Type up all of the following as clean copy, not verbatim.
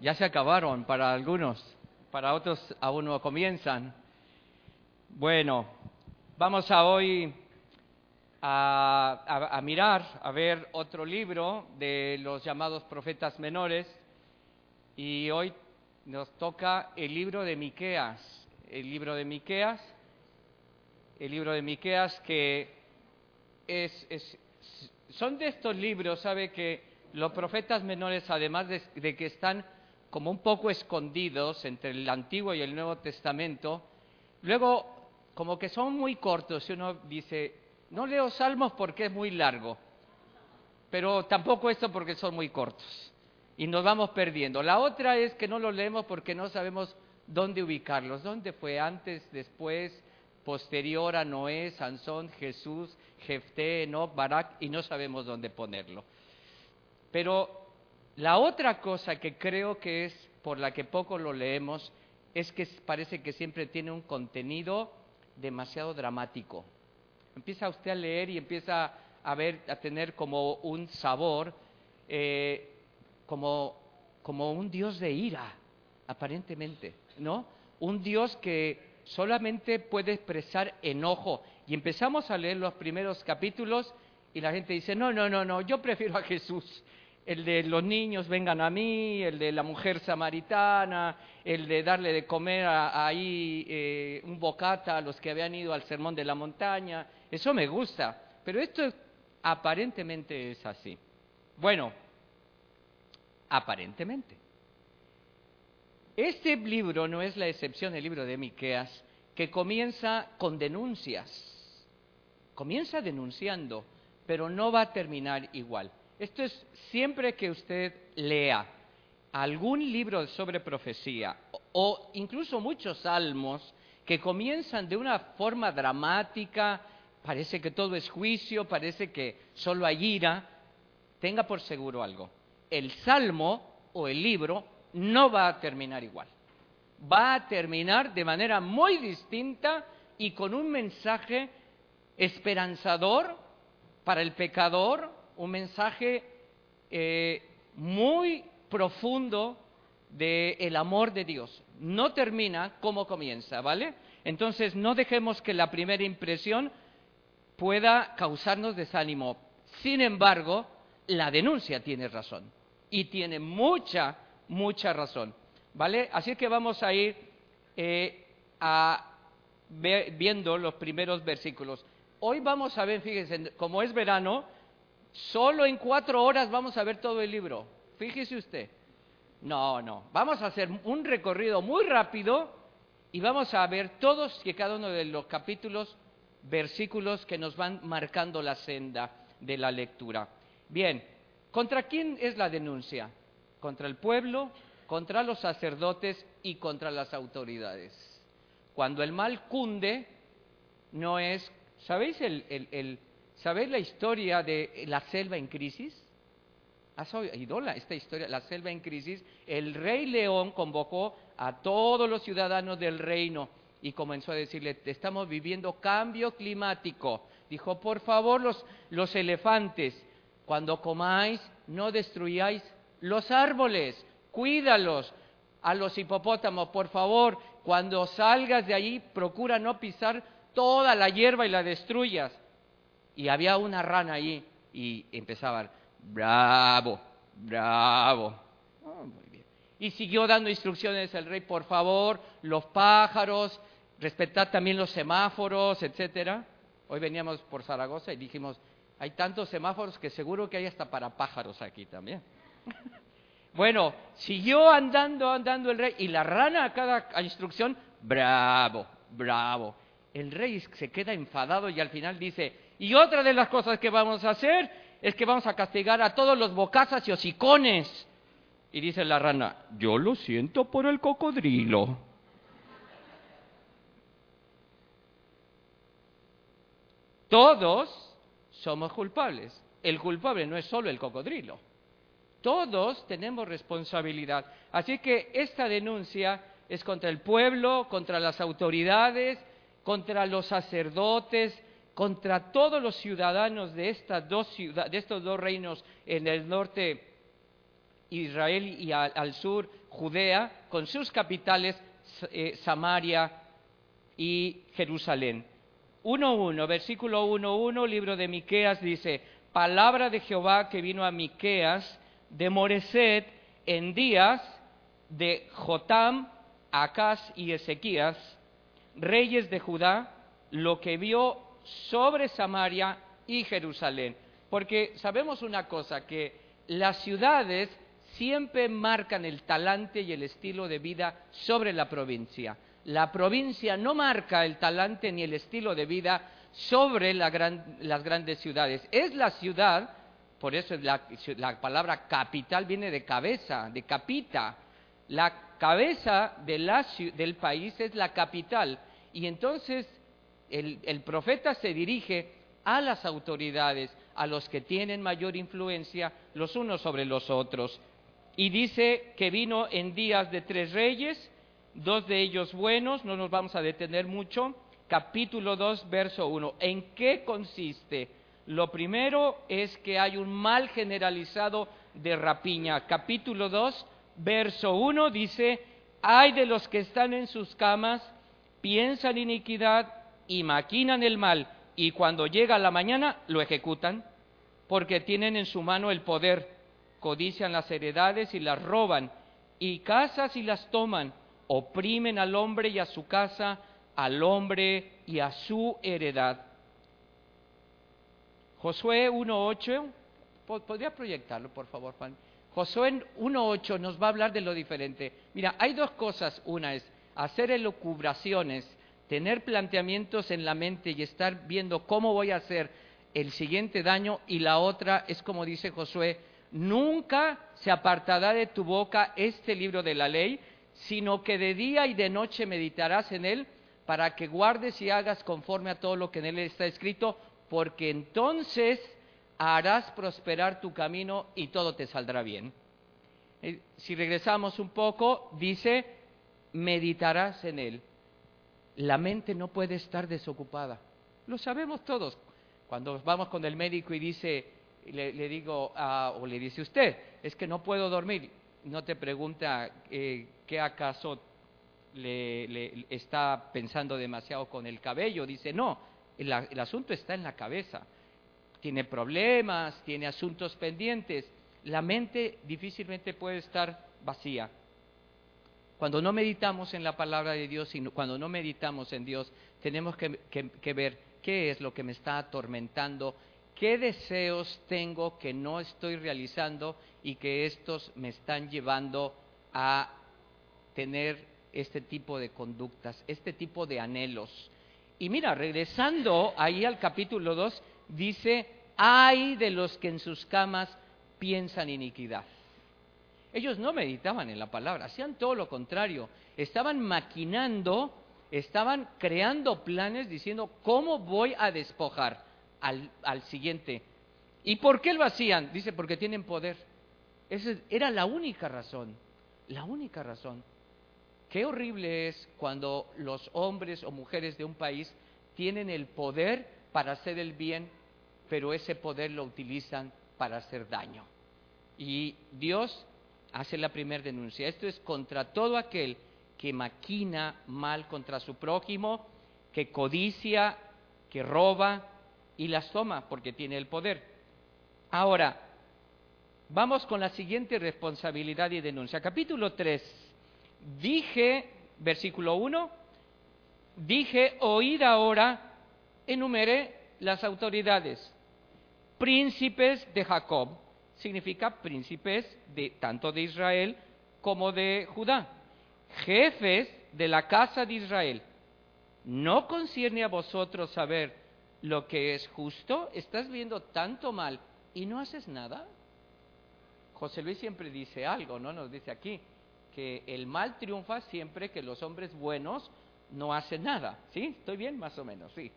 Ya se acabaron para algunos, para otros aún no comienzan. Bueno, vamos hoy a mirar, a ver otro libro de los llamados profetas menores, y hoy nos toca el libro de Miqueas. El libro de Miqueas que son de estos libros, sabe que los profetas menores, además de que están como un poco escondidos entre el Antiguo y el Nuevo Testamento, luego como que son muy cortos, y uno dice, no leo Salmos porque es muy largo, pero tampoco esto porque son muy cortos, y nos vamos perdiendo. La otra es que no los leemos porque no sabemos dónde ubicarlos, dónde fue, antes, después, posterior a Noé, Sansón, Jesús, Jefté, Enoc, Barak, y no sabemos dónde ponerlo. Pero la otra cosa que creo que es por la que poco lo leemos es que parece que siempre tiene un contenido demasiado dramático. Empieza usted a leer y empieza a tener como un sabor, como un Dios de ira, aparentemente, ¿no? Un Dios que solamente puede expresar enojo. Y empezamos a leer los primeros capítulos y la gente dice, no, yo prefiero a Jesús. El de los niños vengan a mí, el de la mujer samaritana, el de darle de comer un bocata a los que habían ido al Sermón de la Montaña. Eso me gusta, pero esto aparentemente es así. Bueno, aparentemente. Este libro no es la excepción, el libro de Miqueas, que comienza con denuncias. Comienza denunciando, pero no va a terminar igual. Esto es siempre que usted lea algún libro sobre profecía o incluso muchos salmos que comienzan de una forma dramática, parece que todo es juicio, parece que solo hay ira, tenga por seguro algo. El salmo o el libro no va a terminar igual. Va a terminar de manera muy distinta y con un mensaje esperanzador para el pecador, un mensaje muy profundo del amor de Dios. No termina como comienza, ¿vale? Entonces no dejemos que la primera impresión pueda causarnos desánimo. Sin embargo, la denuncia tiene razón, y tiene mucha razón, ¿vale? Así que vamos a ir viendo los primeros versículos. Hoy vamos a ver, fíjense, como es verano, solo en 4 horas vamos a ver todo el libro. Fíjese usted. No. Vamos a hacer un recorrido muy rápido y vamos a ver todos y cada uno de los capítulos, versículos que nos van marcando la senda de la lectura. Bien, ¿contra quién es la denuncia? Contra el pueblo, contra los sacerdotes y contra las autoridades. Cuando el mal cunde, no es... ¿Sabéis ¿sabéis la historia de la selva en crisis? ¿Has oído esta historia, la selva en crisis? El rey León convocó a todos los ciudadanos del reino y comenzó a decirle, estamos viviendo cambio climático. Dijo, por favor, los elefantes, cuando comáis, no destruyáis los árboles, cuídalos. A los hipopótamos, por favor, cuando salgas de allí, procura no pisar toda la hierba y la destruyas. Y había una rana allí y empezaban, bravo. Oh, muy bien. Y siguió dando instrucciones el rey, por favor, los pájaros, respetad también los semáforos, etcétera. Hoy veníamos por Zaragoza y dijimos, hay tantos semáforos que seguro que hay hasta para pájaros aquí también. Bueno, siguió andando el rey y la rana a cada instrucción, bravo. El rey se queda enfadado y al final dice, y otra de las cosas que vamos a hacer es que vamos a castigar a todos los bocazas y hocicones. Y dice la rana, yo lo siento por el cocodrilo. Todos somos culpables. El culpable no es solo el cocodrilo. Todos tenemos responsabilidad. Así que esta denuncia es contra el pueblo, contra las autoridades, contra los sacerdotes, contra todos los ciudadanos de estos dos reinos en el norte Israel y al sur Judea, con sus capitales Samaria y Jerusalén. 1:1, versículo 1:1, libro de Miqueas dice: palabra de Jehová que vino a Miqueas de Moreset en días de Jotam, Acaz y Ezequías, reyes de Judá, lo que vio sobre Samaria y Jerusalén. Porque sabemos una cosa, que las ciudades siempre marcan el talante y el estilo de vida sobre la provincia. La provincia no marca el talante ni el estilo de vida sobre las grandes ciudades. Es la ciudad, por eso la palabra capital viene de cabeza, de capita. La cabeza del país es la capital. Y entonces el profeta se dirige a las autoridades, a los que tienen mayor influencia los unos sobre los otros. Y dice que vino en días de 3 reyes, 2 de ellos buenos, no nos vamos a detener mucho. Capítulo 2, verso 1. ¿En qué consiste? Lo primero es que hay un mal generalizado de rapiña. Capítulo 2, verso 1 dice: ay de los que están en sus camas, piensan iniquidad y maquinan el mal, y cuando llega la mañana lo ejecutan, porque tienen en su mano el poder, codician las heredades y las roban, y casas y las toman, oprimen al hombre y a su casa, al hombre y a su heredad. Josué 1:8, ¿podría proyectarlo por favor, Juan? Josué 1:8 nos va a hablar de lo diferente. Mira, hay 2 cosas. Una es hacer elucubraciones, tener planteamientos en la mente y estar viendo cómo voy a hacer el siguiente daño, y la otra es como dice Josué: nunca se apartará de tu boca este libro de la ley, sino que de día y de noche meditarás en él, para que guardes y hagas conforme a todo lo que en él está escrito, porque entonces harás prosperar tu camino y todo te saldrá bien. Si regresamos un poco, dice: meditarás en él. La mente no puede estar desocupada. Lo sabemos todos. Cuando vamos con el médico y dice, le digo, o le dice usted, es que no puedo dormir, no te pregunta ¿qué acaso le está pensando demasiado con el cabello? Dice, no, el asunto está en la cabeza. Tiene problemas, tiene asuntos pendientes. La mente difícilmente puede estar vacía. Cuando no meditamos en la palabra de Dios y cuando no meditamos en Dios, tenemos que ver qué es lo que me está atormentando, qué deseos tengo que no estoy realizando y que estos me están llevando a tener este tipo de conductas, este tipo de anhelos. Y mira, regresando ahí al capítulo 2, dice: ay de los que en sus camas piensan iniquidad. Ellos no meditaban en la palabra, hacían todo lo contrario. Estaban maquinando, estaban creando planes diciendo: ¿cómo voy a despojar al siguiente? ¿Y por qué lo hacían? Dice: porque tienen poder. Esa era la única razón, la única razón. Qué horrible es cuando los hombres o mujeres de un país tienen el poder para hacer el bien, pero ese poder lo utilizan para hacer daño. Y Dios hace la primera denuncia. Esto es contra todo aquel que maquina mal contra su prójimo, que codicia, que roba y las toma porque tiene el poder. Ahora, vamos con la siguiente responsabilidad y denuncia. Capítulo 3. Dije, versículo 1, dije: oíd ahora, enumeré las autoridades. Príncipes de Jacob, significa príncipes tanto de Israel como de Judá. Jefes de la casa de Israel, ¿no concierne a vosotros saber lo que es justo? ¿Estás viendo tanto mal y no haces nada? José Luis siempre dice algo, ¿no? Nos dice aquí que el mal triunfa siempre que los hombres buenos no hacen nada. ¿Sí? ¿Estoy bien? Más o menos, sí.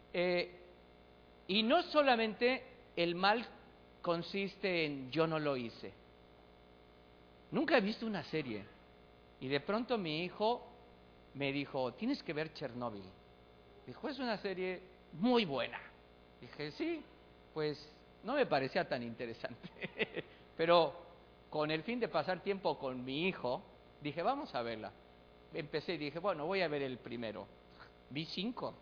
Y no solamente el mal consiste en yo no lo hice. Nunca he visto una serie y de pronto mi hijo me dijo: tienes que ver Chernobyl. Dijo: es una serie muy buena. Dije: sí, pues no me parecía tan interesante. Pero con el fin de pasar tiempo con mi hijo, dije, vamos a verla. Empecé y dije, bueno, voy a ver el primero. Vi 5.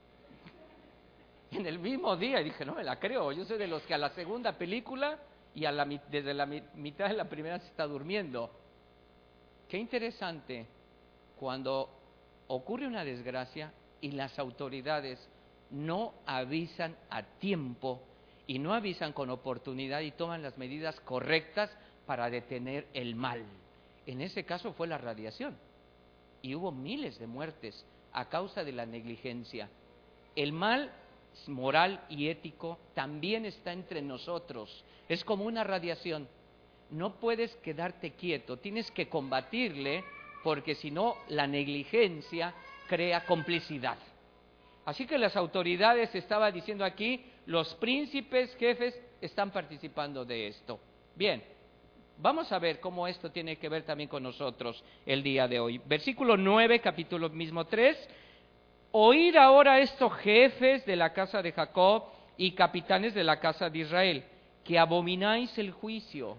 En el mismo día, y dije, no me la creo. Yo soy de los que a la segunda película y desde la mitad de la primera se está durmiendo. Qué interesante cuando ocurre una desgracia y las autoridades no avisan a tiempo y no avisan con oportunidad y toman las medidas correctas para detener el mal. En ese caso fue la radiación y hubo miles de muertes a causa de la negligencia. El mal moral y ético también está entre nosotros. Es como una radiación. No puedes quedarte quieto, tienes que combatirle, porque si no, la negligencia crea complicidad. Así que las autoridades, estaba diciendo aquí, los príncipes, jefes, están participando de esto. Bien, vamos a ver cómo esto tiene que ver también con nosotros el día de hoy. Versículo 9, capítulo mismo 3. Oíd ahora estos jefes de la casa de Jacob y capitanes de la casa de Israel, que abomináis el juicio,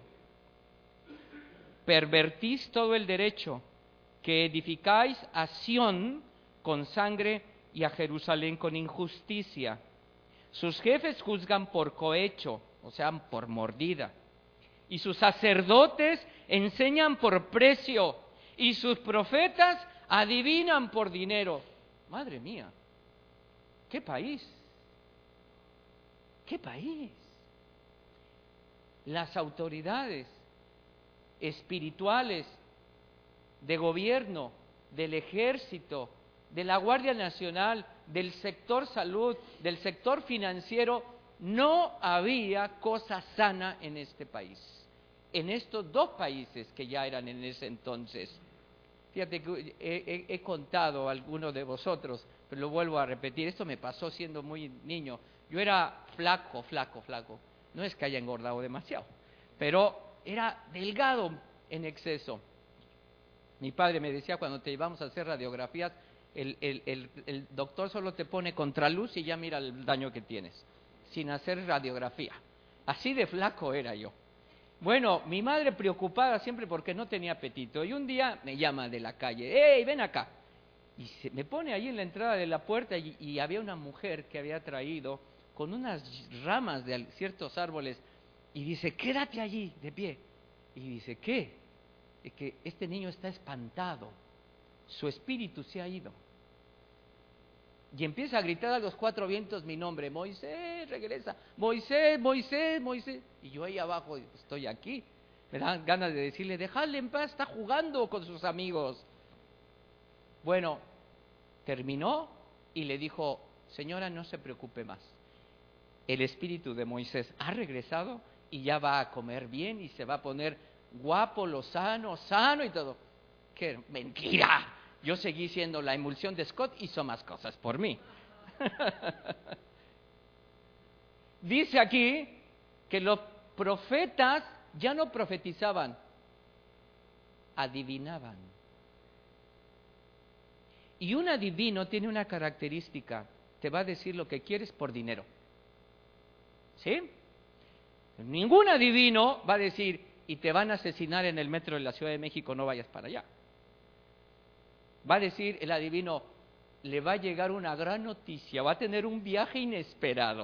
pervertís todo el derecho, que edificáis a Sión con sangre y a Jerusalén con injusticia. Sus jefes juzgan por cohecho, o sea, por mordida, y sus sacerdotes enseñan por precio, y sus profetas adivinan por dinero. Madre mía, ¿qué país? ¿Qué país? Las autoridades espirituales de gobierno, del ejército, de la Guardia Nacional, del sector salud, del sector financiero, no había cosa sana en este país, en estos 2 países que ya eran en ese entonces. Fíjate que he contado a algunos de vosotros, pero lo vuelvo a repetir, esto me pasó siendo muy niño. Yo era flaco, no es que haya engordado demasiado, pero era delgado en exceso. Mi padre me decía, cuando te llevamos a hacer radiografías, el doctor solo te pone contraluz y ya mira el daño que tienes, sin hacer radiografía. Así de flaco era yo. Bueno, mi madre preocupada siempre porque no tenía apetito, y un día me llama de la calle, ¡hey, ven acá! Y me pone ahí en la entrada de la puerta, y había una mujer que había traído con unas ramas de ciertos árboles, y dice, quédate allí, de pie. Y dice, ¿qué? Es que este niño está espantado, su espíritu se ha ido. Y empieza a gritar a los 4 vientos mi nombre, Moisés, regresa, Moisés, Moisés, Moisés. Y yo ahí abajo, estoy aquí. Me dan ganas de decirle, déjale en paz, está jugando con sus amigos. Bueno, terminó y le dijo, señora, no se preocupe más. El espíritu de Moisés ha regresado y ya va a comer bien y se va a poner guapo, sano y todo. ¡Qué mentira! Yo seguí siendo la emulsión de Scott, hizo más cosas por mí. Dice aquí que los profetas ya no profetizaban, adivinaban. Y un adivino tiene una característica, te va a decir lo que quieres por dinero. ¿Sí? Ningún adivino va a decir, y te van a asesinar en el metro de la Ciudad de México, no vayas para allá. Va a decir el adivino, le va a llegar una gran noticia, va a tener un viaje inesperado.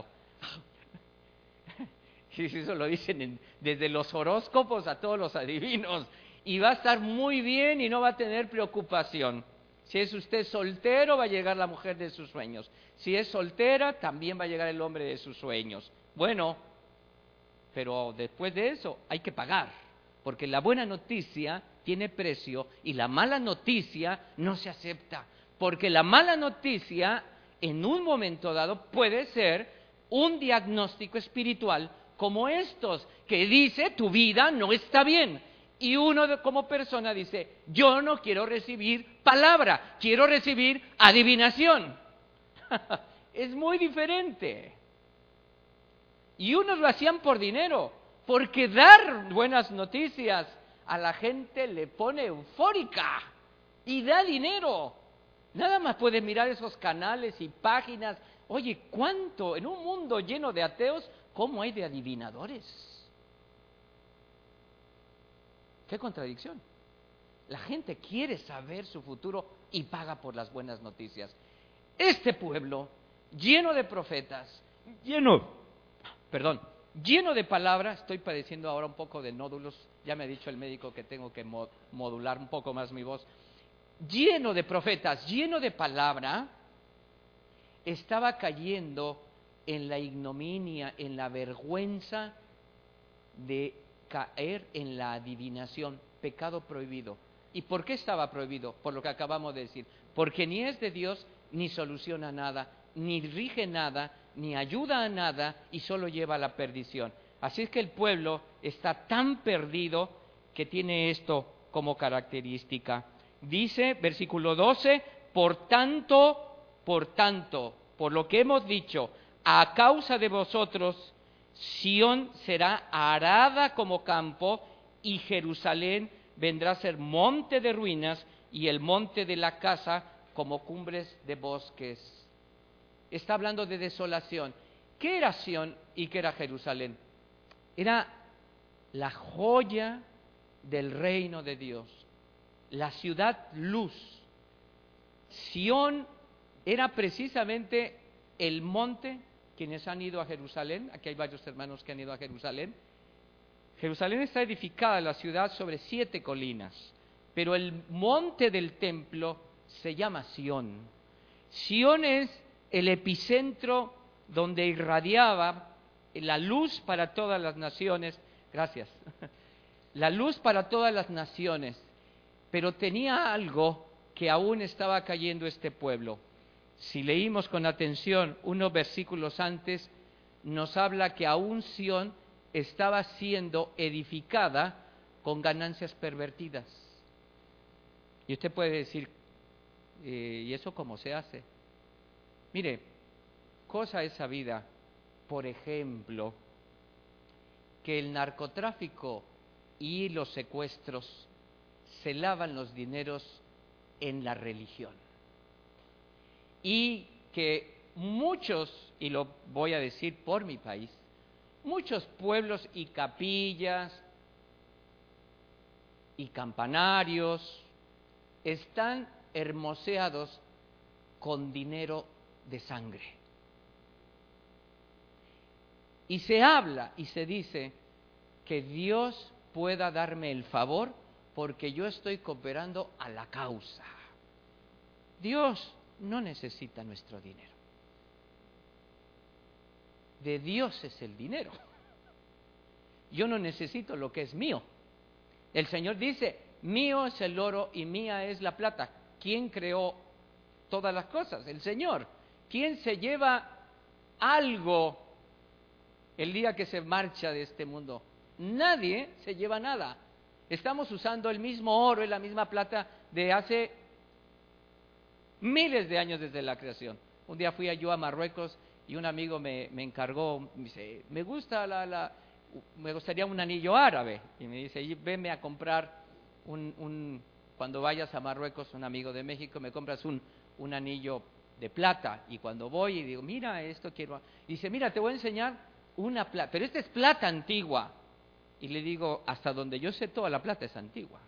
Y eso lo dicen desde los horóscopos a todos los adivinos. Y va a estar muy bien y no va a tener preocupación. Si es usted soltero, va a llegar la mujer de sus sueños. Si es soltera, también va a llegar el hombre de sus sueños. Bueno, pero después de eso hay que pagar, porque la buena noticia tiene precio y la mala noticia no se acepta, porque la mala noticia en un momento dado puede ser un diagnóstico espiritual como estos, que dice tu vida no está bien, y uno como persona dice yo no quiero recibir palabra, quiero recibir adivinación. Es muy diferente. Y unos lo hacían por dinero, porque dar buenas noticias a la gente le pone eufórica y da dinero. Nada más puedes mirar esos canales y páginas. Oye, ¿cuánto? En un mundo lleno de ateos, ¿cómo hay de adivinadores? ¡Qué contradicción! La gente quiere saber su futuro y paga por las buenas noticias. Este pueblo, lleno de profetas, lleno de palabras, estoy padeciendo ahora un poco de nódulos, ya me ha dicho el médico que tengo que modular un poco más mi voz, lleno de profetas, lleno de palabra, estaba cayendo en la ignominia, en la vergüenza de caer en la adivinación, pecado prohibido. ¿Y por qué estaba prohibido? Por lo que acabamos de decir. Porque ni es de Dios, ni soluciona nada, ni rige nada, ni ayuda a nada, y solo lleva a la perdición. Así es que el pueblo está tan perdido que tiene esto como característica. Dice, versículo 12, por tanto, por lo que hemos dicho, a causa de vosotros, Sión será arada como campo, y Jerusalén vendrá a ser monte de ruinas, y el monte de la casa como cumbres de bosques. Está hablando de desolación. ¿Qué era Sión y qué era Jerusalén? Era la joya del reino de Dios, la ciudad luz. Sión era precisamente el monte. Quienes han ido a Jerusalén, aquí hay varios hermanos que han ido a Jerusalén. Jerusalén está edificada, la ciudad, sobre 7 colinas, pero el monte del templo se llama Sión. Sión es el epicentro donde irradiaba la luz para todas las naciones. Gracias. La luz para todas las naciones, pero tenía algo que aún estaba cayendo este pueblo. Si leímos con atención unos versículos antes, nos habla que aún Sión estaba siendo edificada con ganancias pervertidas. Y usted puede decir, ¿y eso cómo se hace? Mire, cosa es sabida, por ejemplo, que el narcotráfico y los secuestros se lavan los dineros en la religión. Y que muchos, y lo voy a decir por mi país, muchos pueblos y capillas y campanarios están hermoseados con dinero de sangre. Y se habla y se dice que Dios pueda darme el favor porque yo estoy cooperando a la causa. Dios no necesita nuestro dinero. De Dios es el dinero. Yo no necesito lo que es mío. El Señor dice, mío es el oro y mía es la plata. ¿Quién creó todas las cosas? El Señor. ¿Quién se lleva algo el día que se marcha de este mundo? Nadie se lleva nada. Estamos usando el mismo oro y la misma plata de hace miles de años desde la creación. Un día fui yo a Marruecos y un amigo me encargó, me dice, me gustaría un anillo árabe. Y me dice, venme a comprar cuando vayas a Marruecos, un amigo de México, me compras un anillo de plata. Y cuando voy y digo, mira, esto quiero. Y dice, mira, te voy a enseñar una plata, pero esta es plata antigua. Y le digo, hasta donde yo sé, toda la plata es antigua.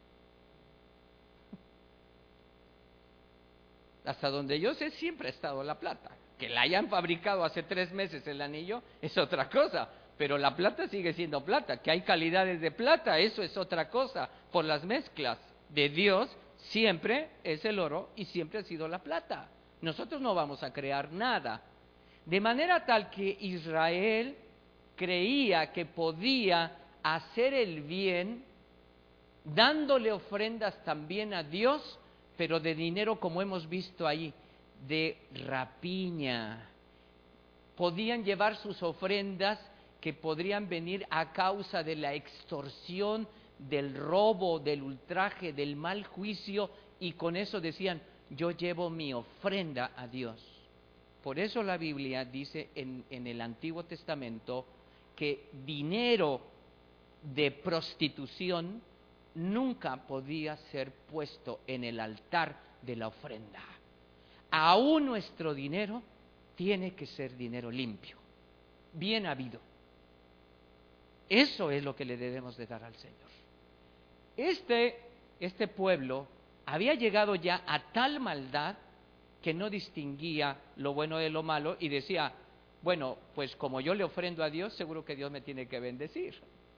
Hasta donde yo sé, siempre ha estado la plata. Que la hayan fabricado hace 3 meses el anillo es otra cosa, pero la plata sigue siendo plata. Que hay calidades de plata, eso es otra cosa. Por las mezclas de Dios siempre es el oro y siempre ha sido la plata. Nosotros no vamos a crear nada. De manera tal que Israel creía que podía hacer el bien dándole ofrendas también a Dios, pero de dinero, como hemos visto ahí, de rapiña. Podían llevar sus ofrendas que podrían venir a causa de la extorsión, del robo, del ultraje, del mal juicio, y con eso decían, yo llevo mi ofrenda a Dios. Por eso la Biblia dice en el Antiguo Testamento que dinero de prostitución nunca podía ser puesto en el altar de la ofrenda. Aún nuestro dinero tiene que ser dinero limpio, bien habido. Eso es lo que le debemos de dar al Señor. Este pueblo había llegado ya a tal maldad que no distinguía lo bueno de lo malo y decía, bueno, pues como yo le ofrendo a Dios, seguro que Dios me tiene que bendecir.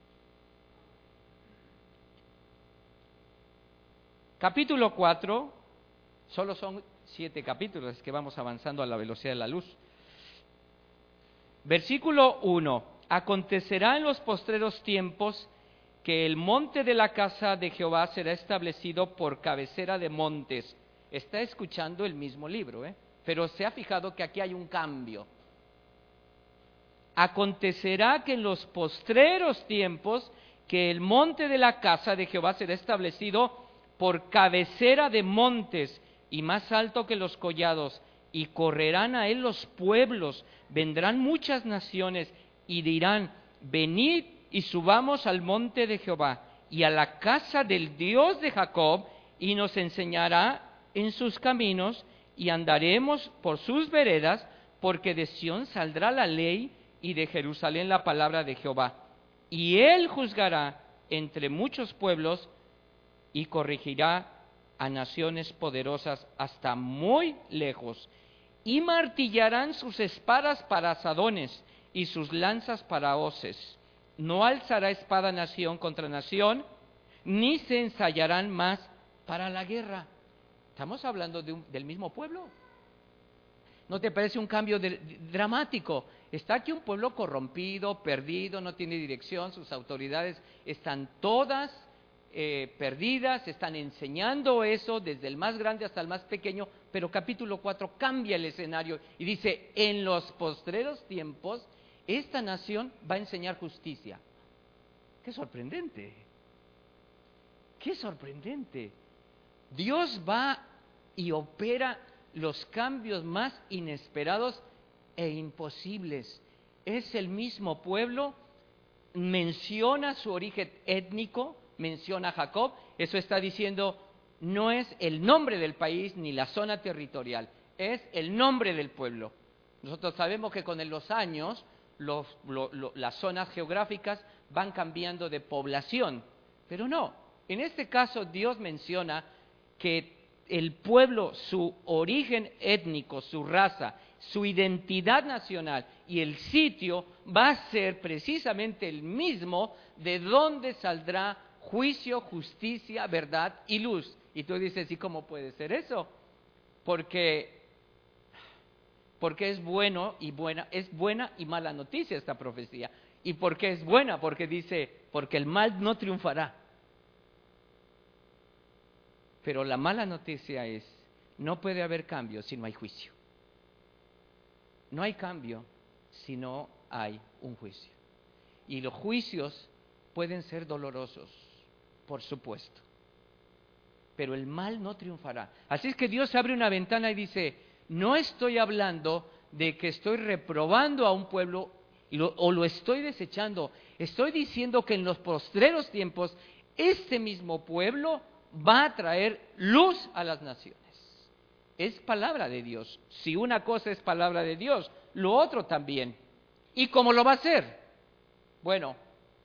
Capítulo 4, solo son 7 capítulos, es que vamos avanzando a la velocidad de la luz. Versículo 1, acontecerá en los postreros tiempos que el monte de la casa de Jehová será establecido por cabecera de montes. Está escuchando el mismo libro, pero se ha fijado que aquí hay un cambio. Acontecerá que en los postreros tiempos que el monte de la casa de Jehová será establecido por cabecera de montes y más alto que los collados, y correrán a él los pueblos, vendrán muchas naciones y dirán, venid y subamos al monte de Jehová y a la casa del Dios de Jacob, y nos enseñará en sus caminos, y andaremos por sus veredas, porque de Sión saldrá la ley y de Jerusalén la palabra de Jehová. Y él juzgará entre muchos pueblos y corregirá a naciones poderosas hasta muy lejos. Y martillarán sus espadas para asadones y sus lanzas para hoces. No alzará espada nación contra nación, ni se ensayarán más para la guerra. Estamos hablando del mismo pueblo. ¿No te parece un cambio dramático? Está aquí un pueblo corrompido, perdido, no tiene dirección, sus autoridades están todas perdidas, están enseñando eso desde el más grande hasta el más pequeño, pero capítulo 4 cambia el escenario y dice, en los postreros tiempos, esta nación va a enseñar justicia. ¡Qué sorprendente! ¡Qué sorprendente! Dios va y opera los cambios más inesperados e imposibles. Es el mismo pueblo, menciona su origen étnico, menciona a Jacob, eso está diciendo, no es el nombre del país ni la zona territorial, es el nombre del pueblo. Nosotros sabemos que con los años las zonas geográficas van cambiando de población, pero no, en este caso Dios menciona que el pueblo, su origen étnico, su raza, su identidad nacional y el sitio va a ser precisamente el mismo de donde saldrá juicio, justicia, verdad y luz. Y tú dices, ¿y cómo puede ser eso? Porque es bueno y buena, es buena y mala noticia esta profecía. ¿Y por qué es buena? Porque dice, porque el mal no triunfará. Pero la mala noticia es, no puede haber cambio si no hay juicio. No hay cambio si no hay un juicio. Y los juicios pueden ser dolorosos, por supuesto. Pero el mal no triunfará. Así es que Dios abre una ventana y dice, no estoy hablando de que estoy reprobando a un pueblo o lo estoy desechando. Estoy diciendo que en los postreros tiempos, este mismo pueblo va a traer luz a las naciones. Es palabra de Dios. Si una cosa es palabra de Dios, lo otro también. ¿Y cómo lo va a hacer? Bueno,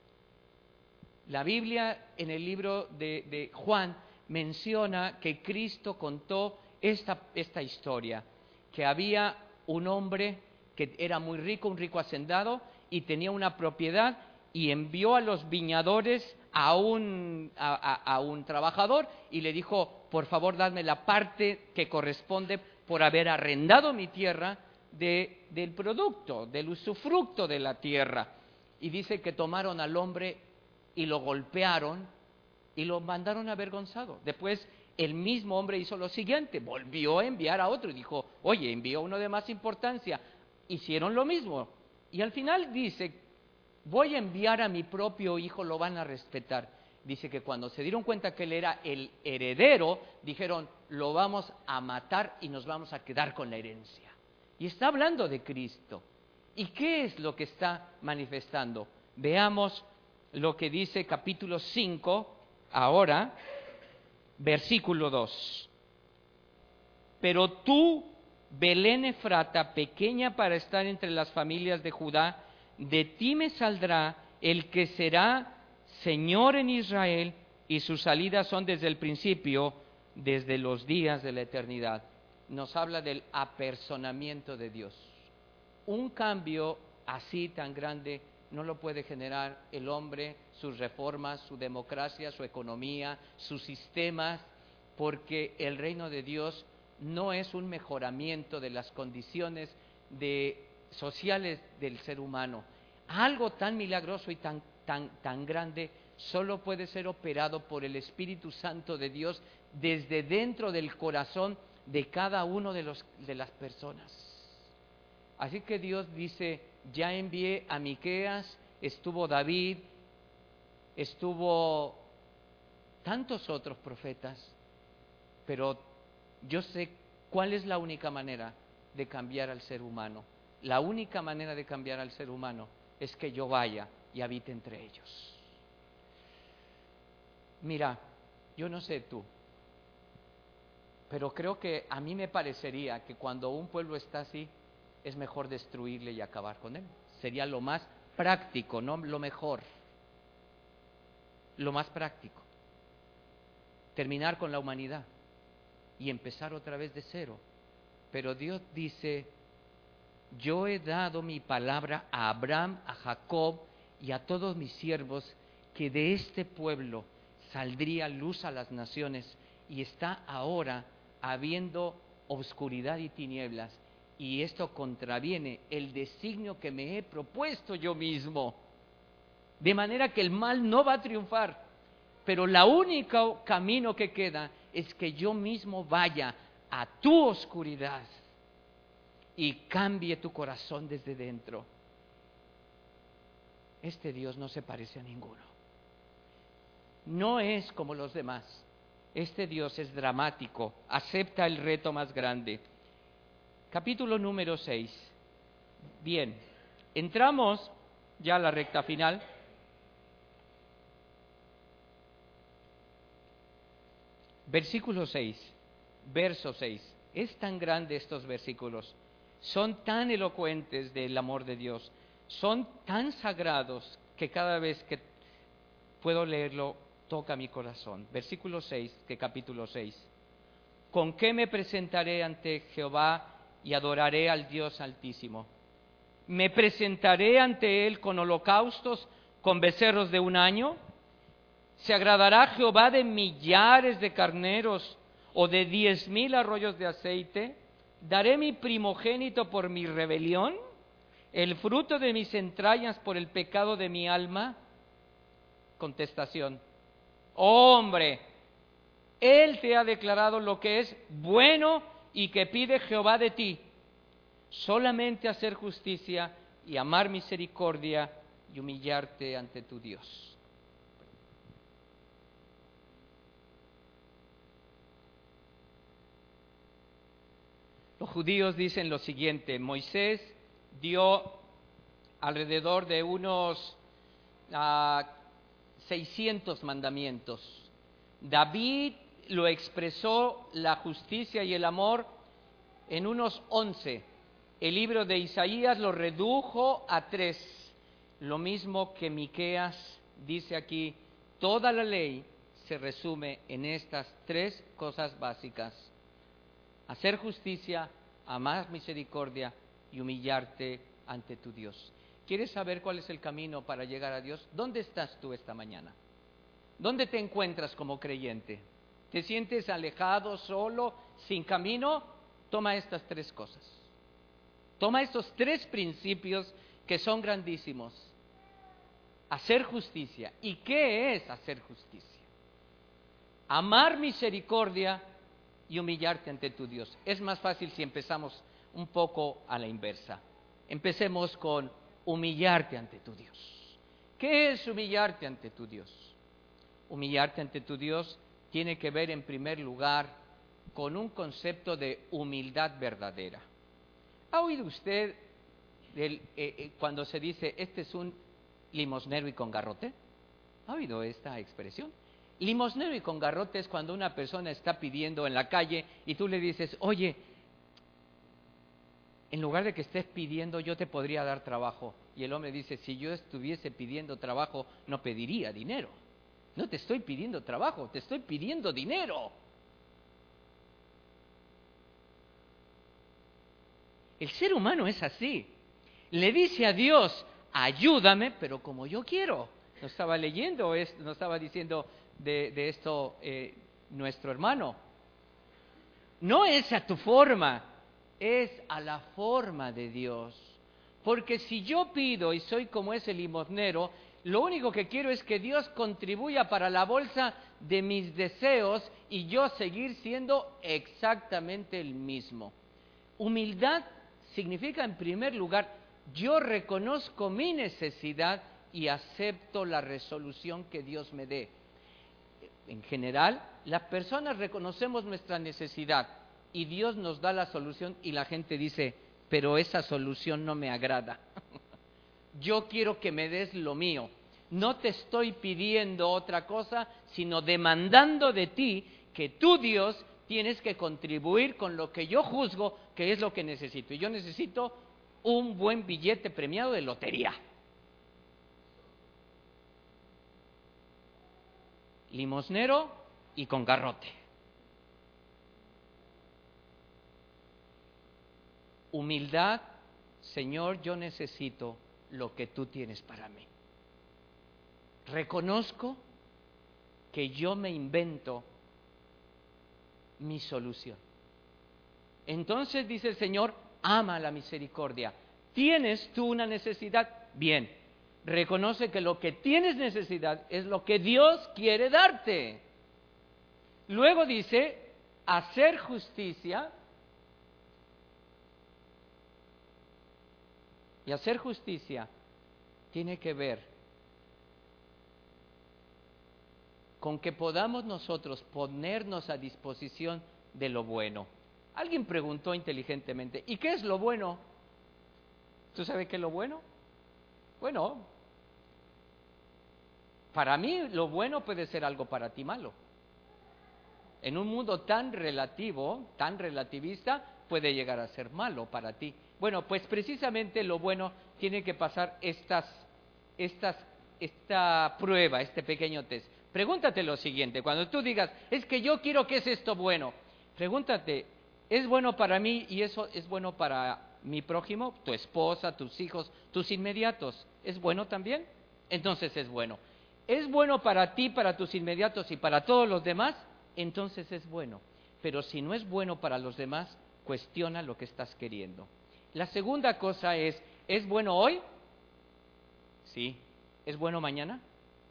la Biblia en el libro de Juan menciona que Cristo contó esta historia, que había un hombre que era muy rico, un rico hacendado, y tenía una propiedad, y envió a los viñadores a un trabajador y le dijo, por favor, dadme la parte que corresponde por haber arrendado mi tierra del producto, del usufructo de la tierra. Y dice que tomaron al hombre y lo golpearon y lo mandaron avergonzado. Después el mismo hombre hizo lo siguiente, volvió a enviar a otro y dijo, oye, envió uno de más importancia. Hicieron lo mismo. Y al final dice, voy a enviar a mi propio hijo, lo van a respetar. Dice que cuando se dieron cuenta que él era el heredero, dijeron, lo vamos a matar y nos vamos a quedar con la herencia. Y está hablando de Cristo. ¿Y qué es lo que está manifestando? Veamos lo que dice capítulo 5, ahora, versículo 2. Pero tú, Belén Efrata, pequeña para estar entre las familias de Judá, de ti me saldrá el que será Señor en Israel, y sus salidas son desde el principio, desde los días de la eternidad. Nos habla del apersonamiento de Dios. Un cambio así tan grande no lo puede generar el hombre, sus reformas, su democracia, su economía, sus sistemas, porque el reino de Dios no es un mejoramiento de las condiciones sociales del ser humano. Algo tan milagroso y tan grande solo puede ser operado por el Espíritu Santo de Dios desde dentro del corazón de cada uno de las personas. Así que Dios dice, ya envié a Miqueas, estuvo David, estuvo tantos otros profetas, pero yo sé cuál es la única manera de cambiar al ser humano. La única manera de cambiar al ser humano es que yo vaya y habite entre ellos. Mira, yo no sé tú, pero creo que a mí me parecería que cuando un pueblo está así, es mejor destruirle y acabar con él. Sería lo más práctico, no lo mejor. Lo más práctico. Terminar con la humanidad y empezar otra vez de cero. Pero Dios dice, yo he dado mi palabra a Abraham, a Jacob y a todos mis siervos, que de este pueblo saldría luz a las naciones, y está ahora habiendo oscuridad y tinieblas, y esto contraviene el designio que me he propuesto yo mismo, de manera que el mal no va a triunfar, pero el único camino que queda es que yo mismo vaya a tu oscuridad y cambie tu corazón desde dentro. Este Dios no se parece a ninguno. No es como los demás. Este Dios es dramático, acepta el reto más grande. Capítulo número 6. Bien, entramos ya a la recta final. Versículo 6, verso 6. Es tan grande estos versículos, son tan elocuentes del amor de Dios, son tan sagrados que cada vez que puedo leerlo toca mi corazón. Versículo 6 de capítulo 6. ¿Con qué me presentaré ante Jehová y adoraré al Dios Altísimo? ¿Me presentaré ante Él con holocaustos, con becerros de un año? ¿Se agradará Jehová de millares de carneros o de 10,000 arroyos de aceite? ¿Daré mi primogénito por mi rebelión, el fruto de mis entrañas por el pecado de mi alma? Contestación: hombre, Él te ha declarado lo que es bueno y que pide Jehová de ti, solamente hacer justicia y amar misericordia y humillarte ante tu Dios. Los judíos dicen lo siguiente: Moisés dio alrededor de unos 600 mandamientos. David lo expresó, la justicia y el amor, en unos 11. El libro de Isaías lo redujo a 3. Lo mismo que Miqueas dice aquí, toda la ley se resume en estas 3 cosas básicas: hacer justicia, amar misericordia y humillarte ante tu Dios. ¿Quieres saber cuál es el camino para llegar a Dios? ¿Dónde estás tú esta mañana? ¿Dónde te encuentras como creyente? ¿Te sientes alejado, solo, sin camino? Toma estas 3 cosas. Toma estos 3 principios que son grandísimos. Hacer justicia. ¿Y qué es hacer justicia? Amar misericordia y humillarte ante tu Dios. Es más fácil si empezamos un poco a la inversa. Empecemos con humillarte ante tu Dios. ¿Qué es humillarte ante tu Dios? Humillarte ante tu Dios tiene que ver, en primer lugar, con un concepto de humildad verdadera. ¿Ha oído usted cuando se dice, este es un limosnero y con garrote? ¿Ha oído esta expresión? Limosnero y con garrote es cuando una persona está pidiendo en la calle y tú le dices, oye, en lugar de que estés pidiendo, yo te podría dar trabajo. Y el hombre dice, si yo estuviese pidiendo trabajo, no pediría dinero. No te estoy pidiendo trabajo, te estoy pidiendo dinero. El ser humano es así. Le dice a Dios, ayúdame, pero como yo quiero. No estaba leyendo, no estaba diciendo de esto nuestro hermano. No es a tu forma, es a la forma de Dios. Porque si yo pido y soy como ese limosnero, lo único que quiero es que Dios contribuya para la bolsa de mis deseos y yo seguir siendo exactamente el mismo. Humildad significa, en primer lugar, yo reconozco mi necesidad y acepto la resolución que Dios me dé. En general, las personas reconocemos nuestra necesidad y Dios nos da la solución y la gente dice, pero esa solución no me agrada. Yo quiero que me des lo mío. No te estoy pidiendo otra cosa, sino demandando de ti que tú, Dios, tienes que contribuir con lo que yo juzgo que es lo que necesito. Y yo necesito un buen billete premiado de lotería. Limosnero y con garrote. Humildad, Señor, yo necesito lo que tú tienes para mí. Reconozco que yo me invento mi solución. Entonces dice el Señor, ama la misericordia. ¿Tienes tú una necesidad? Bien, reconoce que lo que tienes necesidad es lo que Dios quiere darte. Luego dice, hacer justicia. Y hacer justicia tiene que ver con que podamos nosotros ponernos a disposición de lo bueno. Alguien preguntó inteligentemente, ¿y qué es lo bueno? ¿Tú sabes qué es lo bueno? Bueno, para mí lo bueno puede ser algo para ti malo. En un mundo tan relativo, tan relativista, puede llegar a ser malo para ti. Bueno, pues precisamente lo bueno tiene que pasar esta prueba, este pequeño test. Pregúntate lo siguiente, cuando tú digas, es que yo quiero que es esto bueno, pregúntate, ¿es bueno para mí y eso es bueno para mi prójimo, tu esposa, tus hijos, tus inmediatos? ¿Es bueno también? Entonces es bueno. ¿Es bueno para ti, para tus inmediatos y para todos los demás? Entonces es bueno. Pero si no es bueno para los demás, cuestiona lo que estás queriendo. La segunda cosa ¿es bueno hoy? Sí. ¿Es bueno mañana?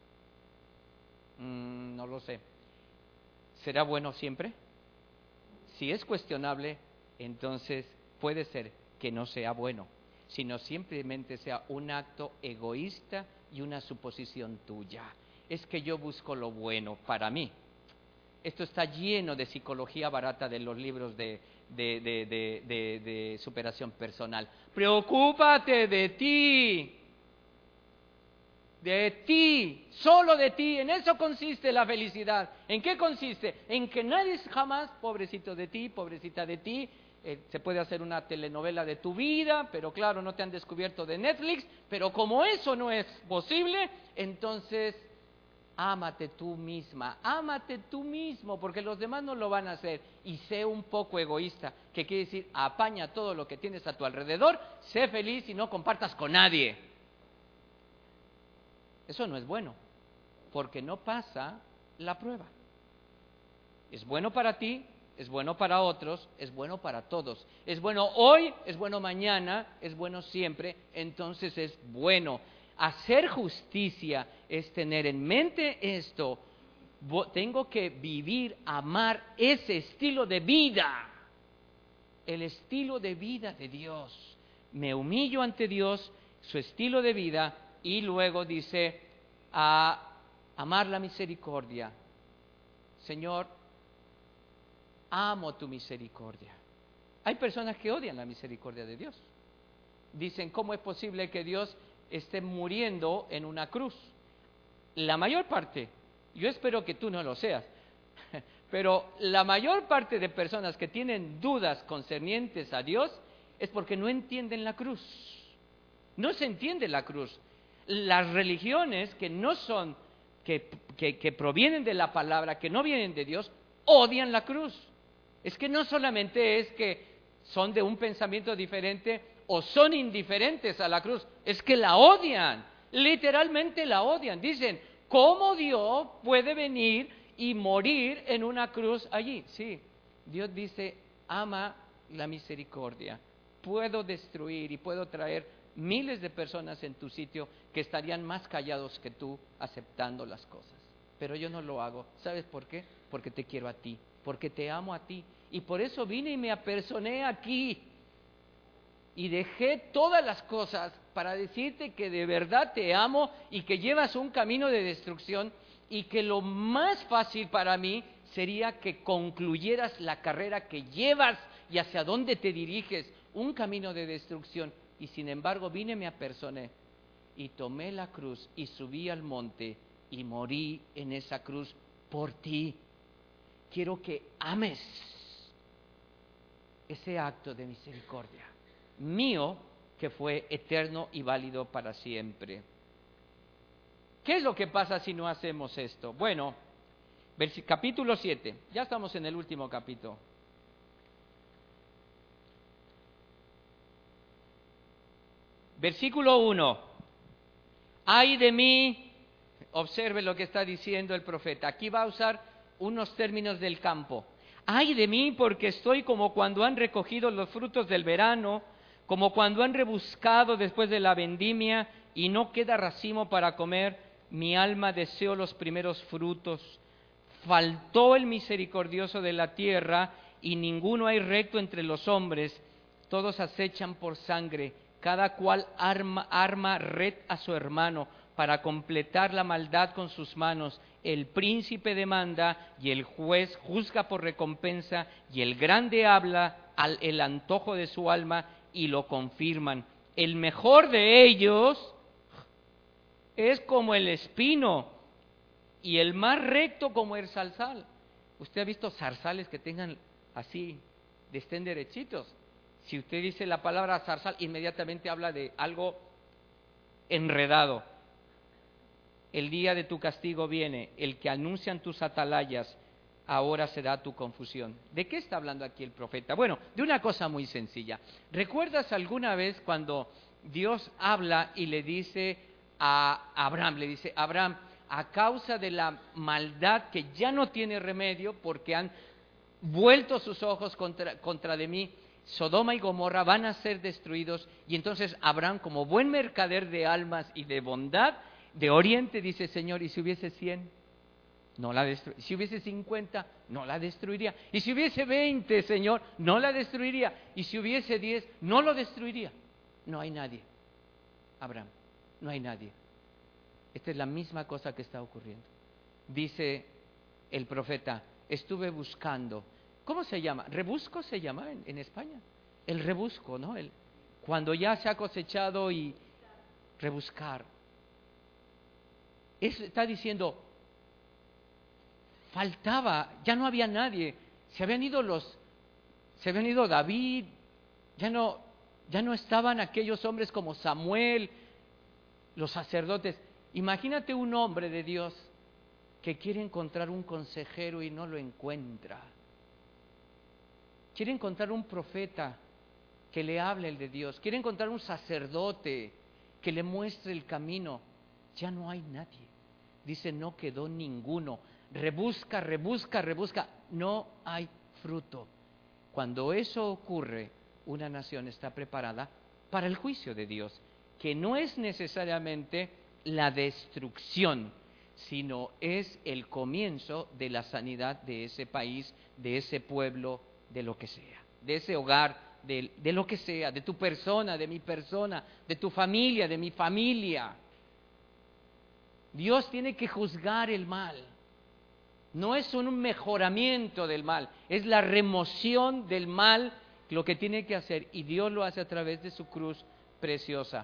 No lo sé. ¿Será bueno siempre? Si es cuestionable, entonces puede ser que no sea bueno, sino simplemente sea un acto egoísta y una suposición tuya. Es que yo busco lo bueno para mí. Esto está lleno de psicología barata de los libros de superación personal. Preocúpate de ti, solo de ti. En eso consiste la felicidad. ¿En qué consiste? En que nadie jamás, pobrecito de ti, pobrecita de ti, se puede hacer una telenovela de tu vida, pero claro, no te han descubierto de Netflix, pero como eso no es posible, entonces ámate tú misma, ámate tú mismo, porque los demás no lo van a hacer. Y sé un poco egoísta, que quiere decir, apaña todo lo que tienes a tu alrededor, sé feliz y no compartas con nadie. Eso no es bueno, porque no pasa la prueba. Es bueno para ti, es bueno para otros, es bueno para todos. Es bueno hoy, es bueno mañana, es bueno siempre, entonces es bueno. Hacer justicia es tener en mente esto. Tengo que vivir, amar ese estilo de vida, el estilo de vida de Dios. Me humillo ante Dios, su estilo de vida, y luego dice, a amar la misericordia. Señor, amo tu misericordia. Hay personas que odian la misericordia de Dios. Dicen, ¿cómo es posible que Dios esté muriendo en una cruz? La mayor parte, yo espero que tú no lo seas, pero la mayor parte de personas que tienen dudas concernientes a Dios es porque no entienden la cruz. No se entiende la cruz. Las religiones que no son, que que provienen de la palabra, que no vienen de Dios, odian la cruz. Es que no solamente es que son de un pensamiento diferente o son indiferentes a la cruz, es que la odian, literalmente la odian. Dicen, ¿cómo Dios puede venir y morir en una cruz allí? Sí, Dios dice, ama la misericordia. Puedo destruir y puedo traer miles de personas en tu sitio que estarían más callados que tú aceptando las cosas. Pero yo no lo hago. ¿Sabes por qué? Porque te quiero a ti, porque te amo a ti. Y por eso vine y me apersoné aquí. Y dejé todas las cosas para decirte que de verdad te amo y que llevas un camino de destrucción y que lo más fácil para mí sería que concluyeras la carrera que llevas y hacia dónde te diriges, un camino de destrucción. Y sin embargo vine, me apersoné y tomé la cruz y subí al monte y morí en esa cruz por ti. Quiero que ames ese acto de misericordia mío que fue eterno y válido para siempre. ¿Qué es lo que pasa si no hacemos esto? Bueno, capítulo 7, ya estamos en el último capítulo. Versículo 1, ay de mí, observe lo que está diciendo el profeta, aquí va a usar unos términos del campo. Ay de mí porque estoy como cuando han recogido los frutos del verano, como cuando han rebuscado después de la vendimia y no queda racimo para comer, mi alma deseó los primeros frutos. Faltó el misericordioso de la tierra y ninguno hay recto entre los hombres, todos acechan por sangre, cada cual arma red a su hermano para completar la maldad con sus manos. El príncipe demanda y el juez juzga por recompensa y el grande habla el antojo de su alma y lo confirman. El mejor de ellos es como el espino y el más recto como el zarzal. ¿Usted ha visto zarzales que tengan así, estén derechitos? Si usted dice la palabra zarzal, inmediatamente habla de algo enredado. El día de tu castigo viene, el que anuncian tus atalayas, ahora será tu confusión. ¿De qué está hablando aquí el profeta? Bueno, de una cosa muy sencilla. ¿Recuerdas alguna vez cuando Dios habla y le dice a Abraham, Abraham, a causa de la maldad que ya no tiene remedio porque han vuelto sus ojos contra de mí, Sodoma y Gomorra van a ser destruidos? Y entonces Abraham, como buen mercader de almas y de bondad, de oriente dice, Señor, ¿y si hubiese 100? No la destruiría. Si hubiese 50, no la destruiría. Y si hubiese 20, Señor, no la destruiría. Y si hubiese 10, no lo destruiría. No hay nadie, Abraham, no hay nadie. Esta es la misma cosa que está ocurriendo. Dice el profeta, estuve buscando. ¿Cómo se llama? Rebusco se llama en España. El rebusco, ¿no? Cuando ya se ha cosechado y rebuscar. Está diciendo, faltaba, ya no había nadie. Se habían ido David, ya no estaban aquellos hombres como Samuel, los sacerdotes. Imagínate un hombre de Dios que quiere encontrar un consejero y no lo encuentra. Quiere encontrar un profeta que le hable el de Dios. Quiere encontrar un sacerdote que le muestre el camino. Ya no hay nadie. Dice, no quedó ninguno. Rebusca, no hay fruto. Cuando eso ocurre, una nación está preparada para el juicio de Dios, que no es necesariamente la destrucción, sino es el comienzo de la sanidad de ese país, de ese pueblo, de lo que sea, de ese hogar, de lo que sea, de tu persona, de mi persona, de tu familia, de mi familia. Dios tiene que juzgar el mal. No es un mejoramiento del mal, es la remoción del mal lo que tiene que hacer, y Dios lo hace a través de su cruz preciosa.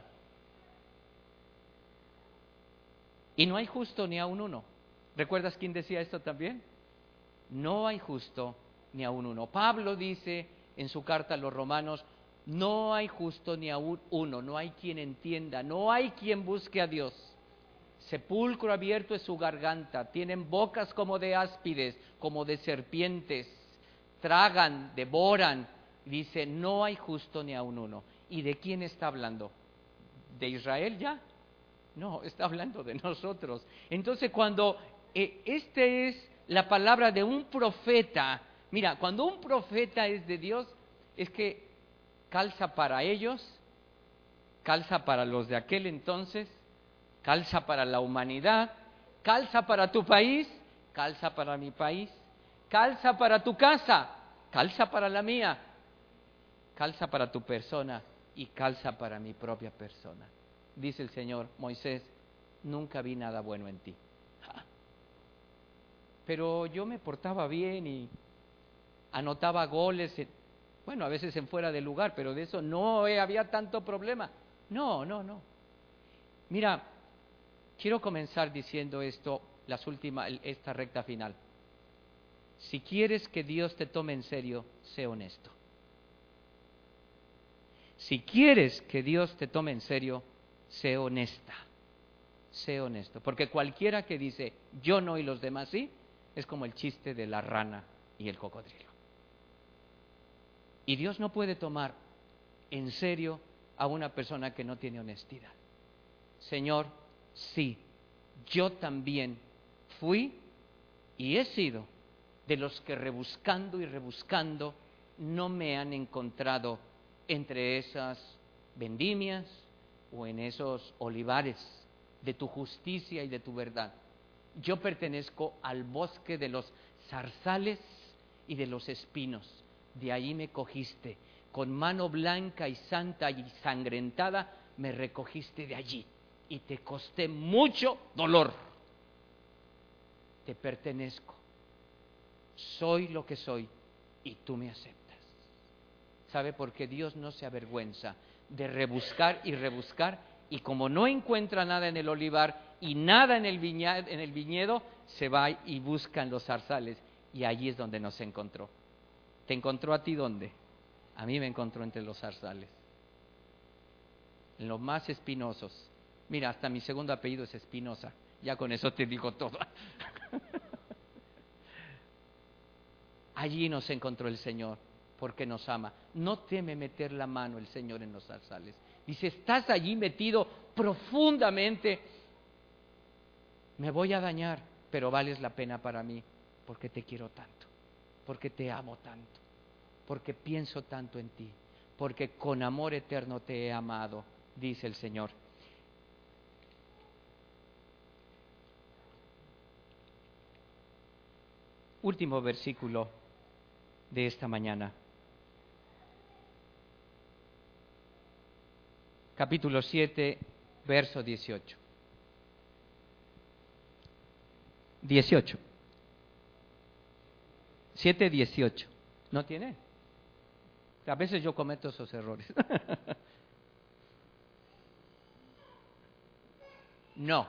Y no hay justo ni aun uno. ¿Recuerdas quién decía esto también? No hay justo ni aun uno. Pablo dice en su carta a los Romanos, no hay justo ni aun uno, no hay quien entienda, no hay quien busque a Dios. sepulcro abierto es su garganta, tienen bocas como de áspides, como de serpientes, tragan, devoran. Dice, no hay justo ni aun uno. ¿Y de quién está hablando? ¿De Israel ya? No, está hablando de nosotros. Entonces cuando esta es la palabra de un profeta, mira, cuando un profeta es de Dios, es que calza para ellos, calza para los de aquel entonces, calza para la humanidad, calza para tu país, calza para mi país, calza para tu casa, calza para la mía, calza para tu persona y calza para mi propia persona. Dice el Señor, Moisés, nunca vi nada bueno en ti. Pero yo me portaba bien y anotaba goles, bueno, a veces en fuera de lugar, pero de eso no había tanto problema. No. Mira, quiero comenzar diciendo esto, esta recta final. Si quieres que Dios te tome en serio, sé honesto. Si quieres que Dios te tome en serio, sé honesta. Sé honesto. Porque cualquiera que dice yo no y los demás sí, es como el chiste de la rana y el cocodrilo. Y Dios no puede tomar en serio a una persona que no tiene honestidad. Señor, sí, yo también fui y he sido de los que rebuscando y rebuscando no me han encontrado entre esas vendimias o en esos olivares de tu justicia y de tu verdad. Yo pertenezco al bosque de los zarzales y de los espinos. De ahí me cogiste, con mano blanca y santa y sangrentada me recogiste de allí y te costé mucho dolor. Te pertenezco, soy lo que soy y tú me aceptas. ¿Sabe por qué Dios no se avergüenza de rebuscar y rebuscar? Y como no encuentra nada en el olivar y nada en el viñedo, se va y busca en los zarzales y allí es donde nos encontró. ¿Te encontró a ti dónde? A mí me encontró entre los zarzales, en los más espinosos. Mira, hasta mi segundo apellido es Espinosa. Ya con eso te digo todo. Allí nos encontró el Señor, porque nos ama. No teme meter la mano el Señor en los zarzales. Dice, estás allí metido profundamente. Me voy a dañar, pero vales la pena para mí, porque te quiero tanto, porque te amo tanto, porque pienso tanto en ti, porque con amor eterno te he amado, dice el Señor. Último versículo de esta mañana. Capítulo 7, verso 18. 18. 7:18. ¿No tiene? A veces yo cometo esos errores. No.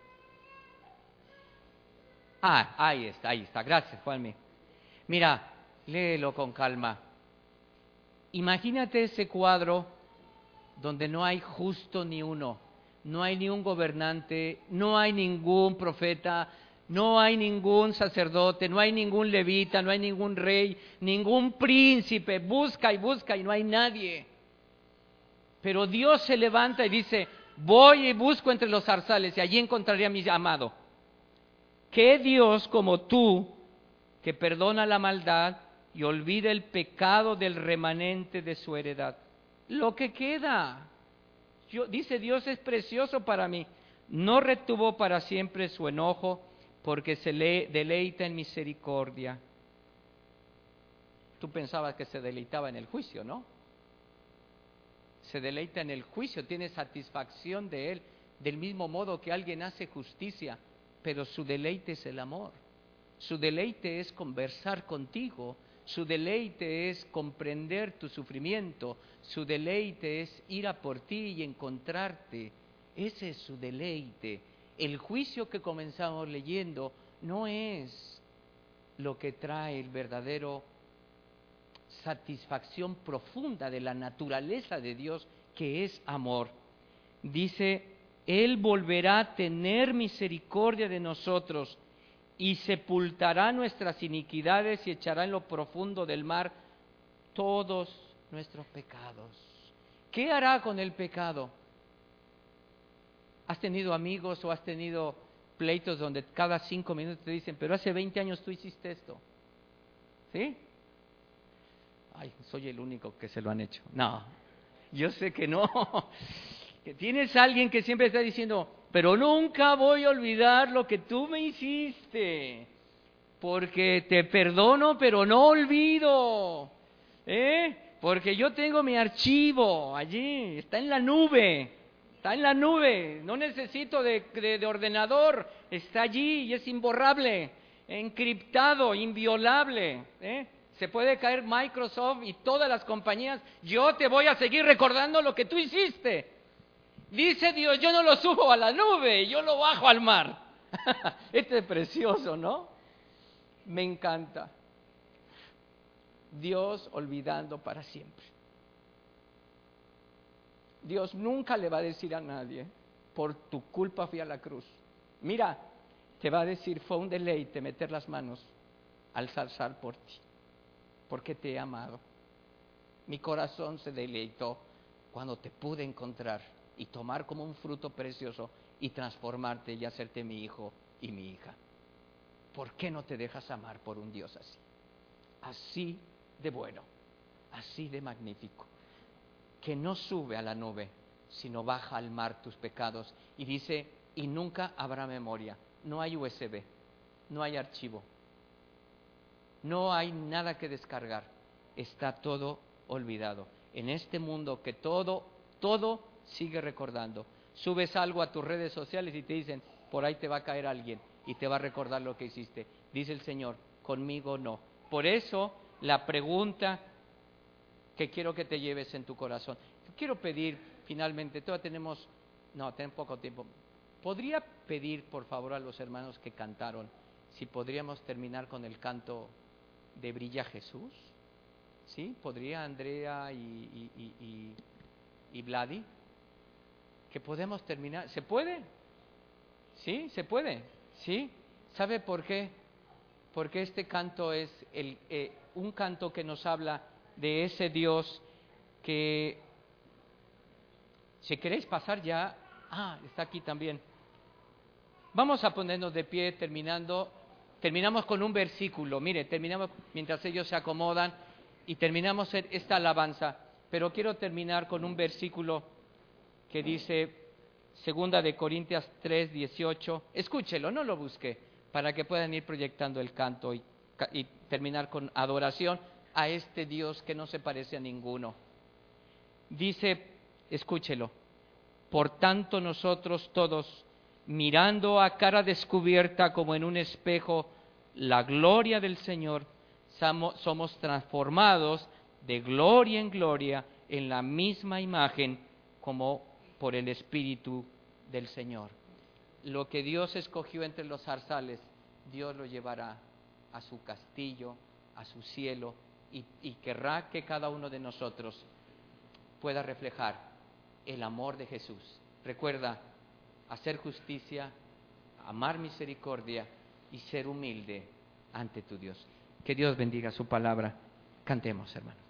Ahí está. Gracias, Juanmi. Mira, léelo con calma. Imagínate ese cuadro donde no hay justo ni uno, no hay ni un gobernante, no hay ningún profeta, no hay ningún sacerdote, no hay ningún levita, no hay ningún rey, ningún príncipe, busca y no hay nadie. Pero Dios se levanta y dice, voy y busco entre los zarzales y allí encontraré a mi amado. ¿Qué Dios como tú, que perdona la maldad y olvida el pecado del remanente de su heredad? Lo que queda, dice Dios, es precioso para mí. No retuvo para siempre su enojo, porque se le deleita en misericordia. Tú pensabas que se deleitaba en el juicio, ¿no? Se deleita en el juicio, tiene satisfacción de él, del mismo modo que alguien hace justicia, pero su deleite es el amor. Su deleite es conversar contigo, su deleite es comprender tu sufrimiento, su deleite es ir a por ti y encontrarte. Ese es su deleite. El juicio que comenzamos leyendo no es lo que trae el verdadero satisfacción profunda de la naturaleza de Dios, que es amor. Dice Él volverá a tener misericordia de nosotros y sepultará nuestras iniquidades y echará en lo profundo del mar todos nuestros pecados. ¿Qué hará con el pecado? ¿Has tenido amigos o has tenido pleitos donde cada 5 minutos te dicen, pero hace 20 años tú hiciste esto? ¿Sí? Ay, soy el único que se lo han hecho. No, yo sé que no. Que tienes a alguien que siempre está diciendo, pero nunca voy a olvidar lo que tú me hiciste, porque te perdono, pero no olvido, porque yo tengo mi archivo allí, está en la nube, no necesito de ordenador, está allí y es imborrable, encriptado, inviolable, Se puede caer Microsoft y todas las compañías, yo te voy a seguir recordando lo que tú hiciste. Dice Dios, yo no lo subo a la nube, yo lo bajo al mar. Este es precioso, ¿no? Me encanta. Dios olvidando para siempre. Dios nunca le va a decir a nadie, por tu culpa fui a la cruz. Mira, te va a decir, fue un deleite meter las manos al zarzar por ti, porque te he amado. Mi corazón se deleitó cuando te pude encontrar y tomar como un fruto precioso y transformarte y hacerte mi hijo y mi hija. ¿Por qué no te dejas amar por un Dios así? Así de bueno, así de magnífico, que no sube a la nube, sino baja al mar tus pecados y dice, y nunca habrá memoria. No hay USB, no hay archivo, no hay nada que descargar, está todo olvidado. En este mundo que todo sigue recordando. Subes algo a tus redes sociales y te dicen, por ahí te va a caer alguien y te va a recordar lo que hiciste. Dice el Señor, conmigo no. Por eso la pregunta que quiero que te lleves en tu corazón. Quiero pedir finalmente, todavía tenemos poco tiempo. ¿Podría pedir por favor a los hermanos que cantaron, si podríamos terminar con el canto de Brilla Jesús? ¿Sí? ¿Podría Andrea y Vladi? Que podemos terminar. ¿Se puede? ¿Sí? ¿Se puede? ¿Sí? ¿Sabe por qué? Porque este canto es un canto que nos habla de ese Dios que, si queréis pasar ya, está aquí también. Vamos a ponernos de pie terminamos con un versículo, mire, terminamos mientras ellos se acomodan y terminamos esta alabanza, pero quiero terminar con un versículo que dice 2 de Corintios 3:18, escúchelo, no lo busque, para que puedan ir proyectando el canto y terminar con adoración a este Dios que no se parece a ninguno. Dice, escúchelo, por tanto nosotros todos, mirando a cara descubierta como en un espejo la gloria del Señor, somos transformados de gloria en gloria en la misma imagen como por el Espíritu del Señor. Lo que Dios escogió entre los zarzales, Dios lo llevará a su castillo, a su cielo, y querrá que cada uno de nosotros pueda reflejar el amor de Jesús. Recuerda, hacer justicia, amar misericordia y ser humilde ante tu Dios. Que Dios bendiga su palabra. Cantemos, hermanos.